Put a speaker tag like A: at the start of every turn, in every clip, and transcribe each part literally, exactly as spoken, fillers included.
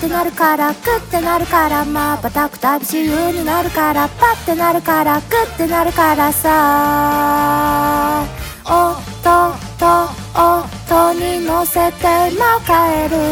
A: ってなるからグってなるからまばたくたび自由になるからパッてなるからグってなるからさ音と音に乗せて今帰る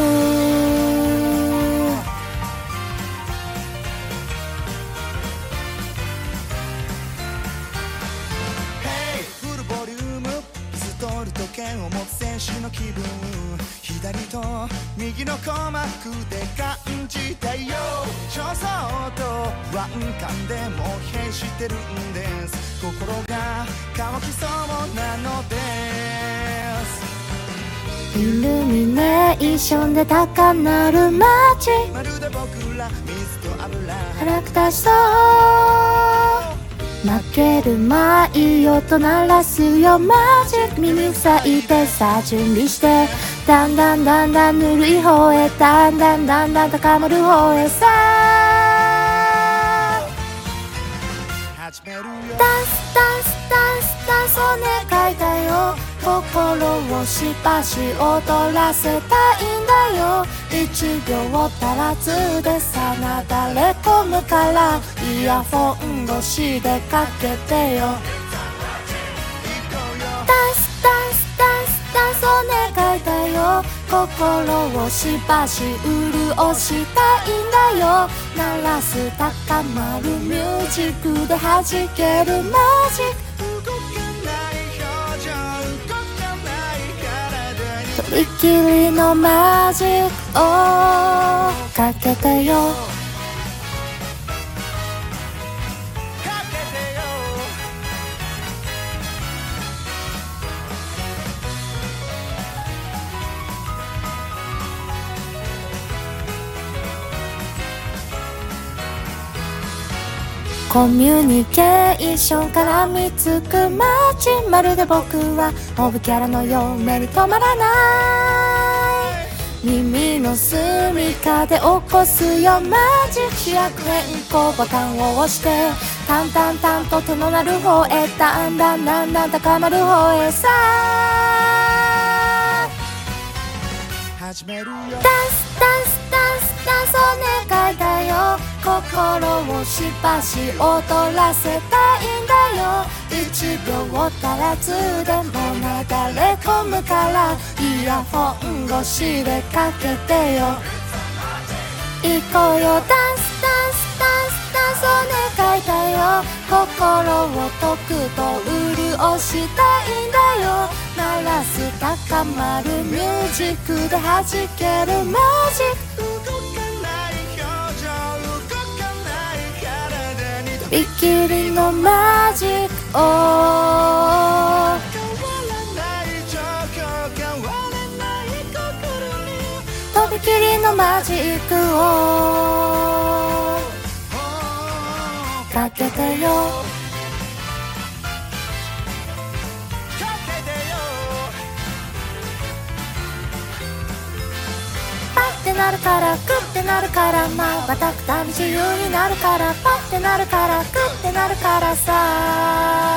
B: 時計を持つ選手の気分左と右の鼓膜で感じたよ焦燥とワンカンでも変してるんです心が乾きそうなのです
A: イルミネーションで高鳴る街
B: まるで僕ら水と油
A: 腹下しそう負けるまいよと鳴らすよマジック耳塞いてさ準備してだんだんだんだんぬるい方へだんだんだんだん高まる方へさ
B: 始めるよ
A: ダンスダンスダンスダンスお願いだよ心をしばし踊らせたいんだよ一秒足らずでさなだれ込むからイヤホン越しでかけてよダンスダンスダンスダンスお願いだよ心をしばし潤したいんだよ鳴らす高まるミュージックで弾けるマジックとびきりのマジックをかけてよコミュニケーションから見つく街まるで僕はモブキャラのよう目に留まらない耳の隅かで起こすよマジック主役変更ボタンを押してタンタンタンと手の鳴る方へだんだんだんだん高まる方へさ
B: 始めるよ
A: ダンスダンスダンスダンスお願いだよ心をしばし踊らせたいんだよ一秒足らずでもなだれ込むからイヤホン越しでかけてよ行こうよダンスダンスダンスダンスお願いだよ心をとくと潤したいんだよ鳴らす高まるミュージックで弾けるマジックとびきりのマジックをとびきりのマジックをかけてよパッてなるからグッてなるからまばたくたび自由になるからパッてなるからグッてなるからさ